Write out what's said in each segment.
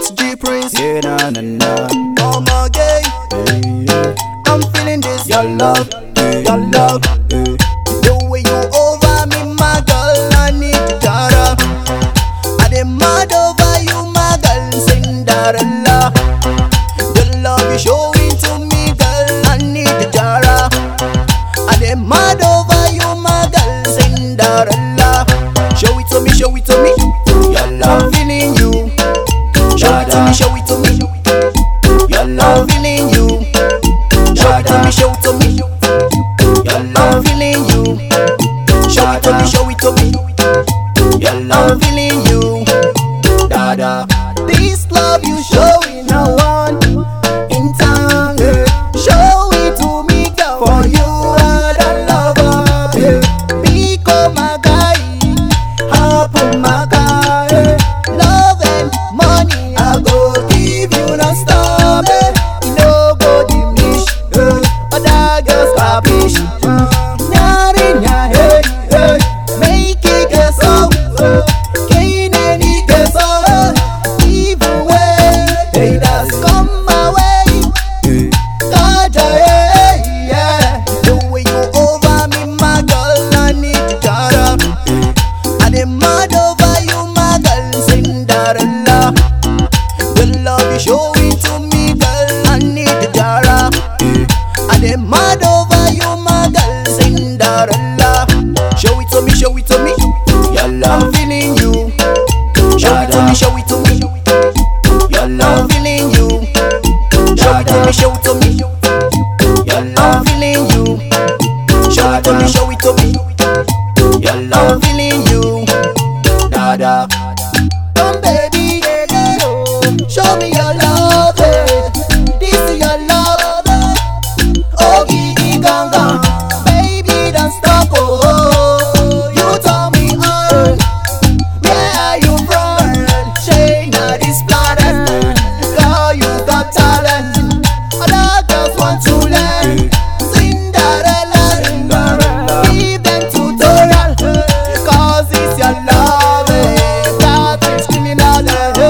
It's G Prince. Yeah, nah, nah, nah. Oh my gay. Yeah. I'm feeling this. Your love, your love. The way you over me, my girl, I need data. I dem mad over you, my girl, Cinderella. The love you showing to me, girl, I need the jara. I dem mad over you, my girl, Cinderella. Show it to me, show it to me. Your love, I'm feeling you. Show it to me, show it to me. your I'm love, feeling you. Show it to me, show it to me. your I'm love, feeling you. Show it to me, show it to me. your I'm love, feeling you. dada. This love you showing, I want in time. Show it to me, girl. For you are the lover. Become my guy, happen my guy. Love and money, I go give you no stop. You no go diminish. Other girls kapish. Nyari nyari, make it get so. Gain any get so. Even when haters come my way, Kaja, yeah. The way you over me, my girl, I need the jara. I dem mad over you, my girl, Cinderella. The love you showing to me, girl, I need the jara. I dem mad over you, my girl, Cinderella. Show it to me, show it to me. Your I'm love, feeling you. Show it to me, show it to me. your I'm love, feeling you. Show it to me, show it to me. your I'm love, feeling you. Show it to me, show it to me. your I'm love, feeling you. dada. Come baby, show me your love. This is your love. Oh, giddy ganga. Baby, don't stop. Oh, you tell me on. Where are you from? Shayna, this planet. Girl, you got talent. Other girls want to learn. Cinderella, give them tutorial. Cause it's your love. That is criminal.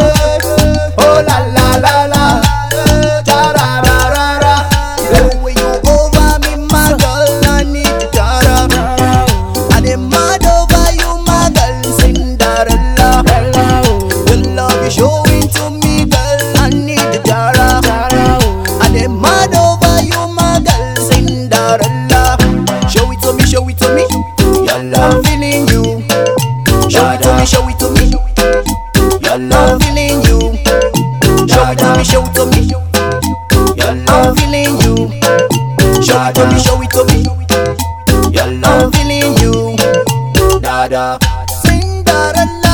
Oh la la la la. Ja-ra-ra-ra-ra. The way you over me, my girl, I need the jara. I dem mad over you, my girl, Cinderella. The love you showing to me, girl, I need the jara. I dem mad over you, my girl, Cinderella. Show it to me, show it to me. Your I'm love, feeling you. Show it to me, show it to me. your I'm love, feeling you. Show it to me, show it to me. your I'm love, feeling you. Show it to me, show it to me. your I'm love, feeling you. dada. Cinderella.